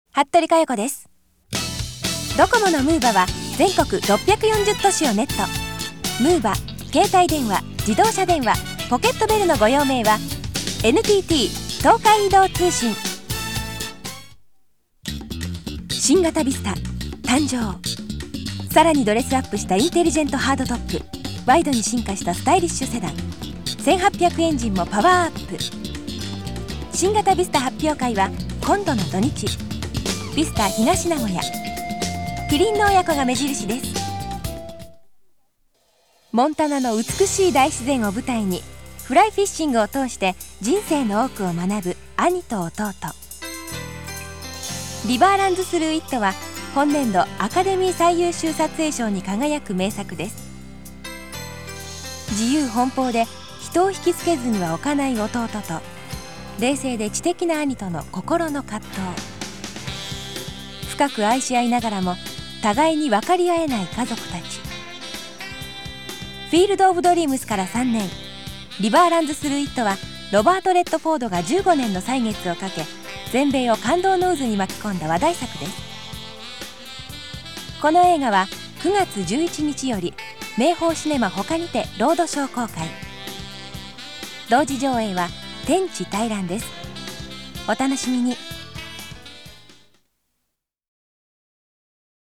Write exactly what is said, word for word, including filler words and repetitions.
服部佳代子です。ドコモのムーバは全国ろっぴゃくよんじゅう都市をネット。ムーバ、携帯電話、自動車電話、ポケットベルのご用命は エヌティーティー 東海移動通信。新型ビスタ誕生。さらにドレスアップしたインテリジェントハードトップ、ワイドに進化したスタイリッシュセダン、せんはっぴゃくエンジンもパワーアップ。新型ビスタ発表会は今度の土日。ビスタ東名古屋、キリンの親子が目印です。モンタナの美しい大自然を舞台にフライフィッシングを通して人生の多くを学ぶ兄と弟。リバーランズ・スルー・イットは本年度アカデミー最優秀撮影賞に輝く名作です。自由奔放で人を引きつけずには置かない弟と冷静で知的な兄との心の葛藤。深く愛し合いながらも互いに分かり合えない家族たち。フィールド・オブ・ドリームスからさんねん、リバーランズ・スルー・イットはロバート・レッドフォードがじゅうごねんの歳月をかけ全米を感動の渦に巻き込んだ話題作です。この映画はくがつじゅういちにちより明宝シネマ他にてロードショー公開。同時上映は天地大覧です。お楽しみに。